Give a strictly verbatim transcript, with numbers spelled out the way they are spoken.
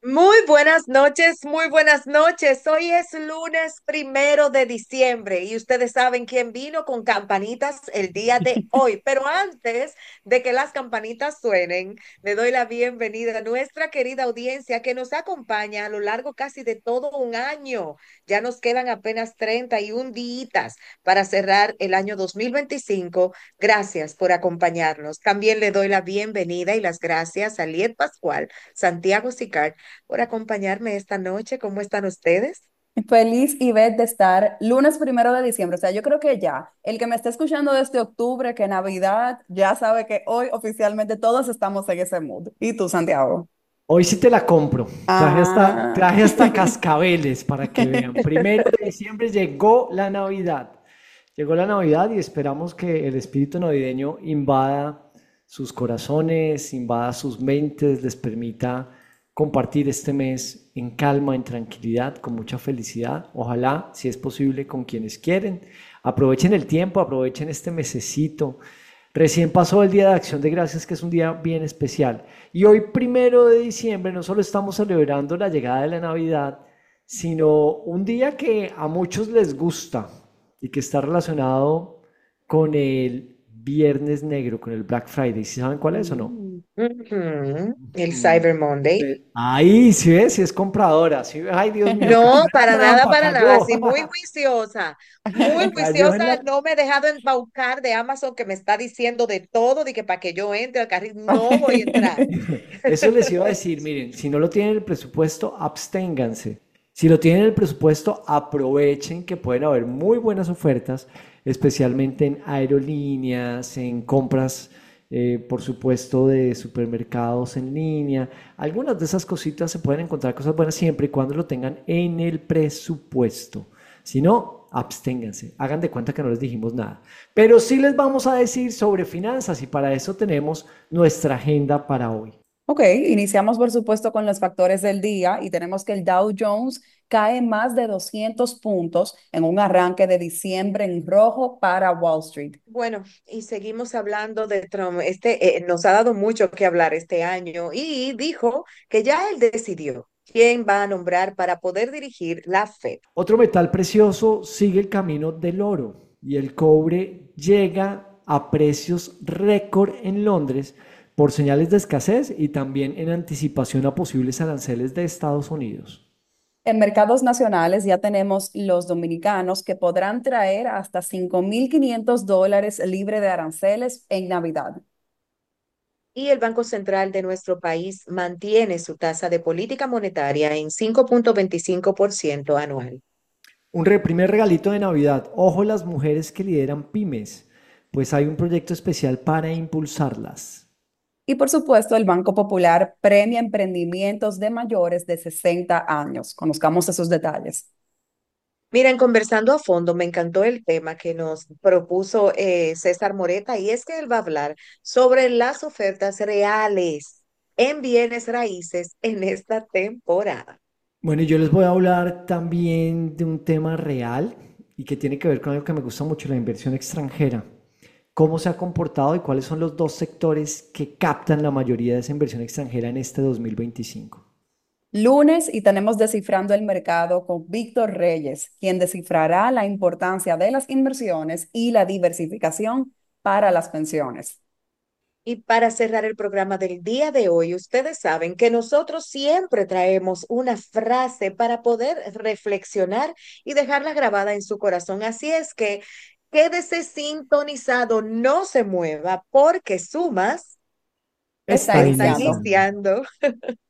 Muy buenas noches, muy buenas noches. Hoy es lunes primero de diciembre y ustedes saben quién vino con campanitas el día de hoy. Pero antes de que las campanitas suenen, le doy la bienvenida a nuestra querida audiencia que nos acompaña a lo largo casi de todo un año. Ya nos quedan apenas treinta y un días para cerrar el año dos mil veinticinco. Gracias por acompañarnos. También le doy la bienvenida y las gracias a Liet Pascual, Santiago Sicar, por acompañarme esta noche. ¿Cómo están ustedes? Feliz y ver de estar lunes primero de diciembre. O sea, yo creo que ya, el que me está escuchando desde octubre, que Navidad, ya sabe que hoy oficialmente todos estamos en ese mood. ¿Y tú, Santiago? Hoy Hoy sí te la compro. Traje hasta, Ah. traje hasta cascabeles para que vean. Primero de diciembre llegó la Navidad. Llegó la Navidad y esperamos que el espíritu navideño invada sus corazones, invada sus mentes, les permita compartir este mes en calma, en tranquilidad, con mucha felicidad. Ojalá, si es posible, con quienes quieren. Aprovechen el tiempo, aprovechen este mesecito. Recién pasó el Día de Acción de Gracias, que es un día bien especial. Y hoy, primero de diciembre, no solo estamos celebrando la llegada de la Navidad, sino un día que a muchos les gusta y que está relacionado con el Viernes Negro, con el Black Friday. ¿Sí saben cuál es o no? Mm, ujú. El Mm. Cyber Monday. Sí. Ahí, sí ves, sí es compradora. Sí, ay, Dios mío, cayó No, en la para nada, trampa, para nada. cayó. Sí, muy juiciosa, muy Cayó juiciosa. en la... No me he dejado embaucar de Amazon que me está diciendo de todo, de que para que yo entre al carril no voy a entrar. Eso les iba a decir, miren, si no lo tienen en el presupuesto, absténganse. Si lo tienen en el presupuesto, aprovechen que pueden haber muy buenas ofertas, especialmente en aerolíneas, en compras, eh, por supuesto, de supermercados en línea. Algunas de esas cositas se pueden encontrar cosas buenas siempre y cuando lo tengan en el presupuesto. Si no, absténganse. Hagan de cuenta que no les dijimos nada. Pero sí les vamos a decir sobre finanzas y para eso tenemos nuestra agenda para hoy. Ok, iniciamos por supuesto con los factores del día y tenemos que el Dow Jones cae más de doscientos puntos en un arranque de diciembre en rojo para Wall Street. Bueno, y seguimos hablando de Trump. Este eh, nos ha dado mucho que hablar este año y dijo que ya él decidió quién va a nombrar para poder dirigir la Fed. Otro metal precioso sigue el camino del oro y el cobre llega a precios récord en Londres por señales de escasez y también en anticipación a posibles aranceles de Estados Unidos. En mercados nacionales ya tenemos los dominicanos que podrán traer hasta cinco mil quinientos dólares libre de aranceles en Navidad. Y el Banco Central de nuestro país mantiene su tasa de política monetaria en cinco punto veinticinco por ciento anual. Un re- primer regalito de Navidad. Ojo las mujeres que lideran pymes, pues hay un proyecto especial para impulsarlas. Y por supuesto, el Banco Popular premia emprendimientos de mayores de sesenta años. Conozcamos esos detalles. Miren, conversando a fondo, me encantó el tema que nos propuso eh, César Moreta y es que él va a hablar sobre las ofertas reales en bienes raíces en esta temporada. Bueno, y yo les voy a hablar también de un tema real y que tiene que ver con algo que me gusta mucho, la inversión extranjera. ¿Cómo se ha comportado y cuáles son los dos sectores que captan la mayoría de esa inversión extranjera en este dos mil veinticinco? Lunes y tenemos Descifrando el Mercado con Víctor Reyes, quien descifrará la importancia de las inversiones y la diversificación para las pensiones. Y para cerrar el programa del día de hoy, ustedes saben que nosotros siempre traemos una frase para poder reflexionar y dejarla grabada en su corazón. Así es que quédese sintonizado, no se mueva porque Sumas Está Está está iniciando. iniciando. iniciando.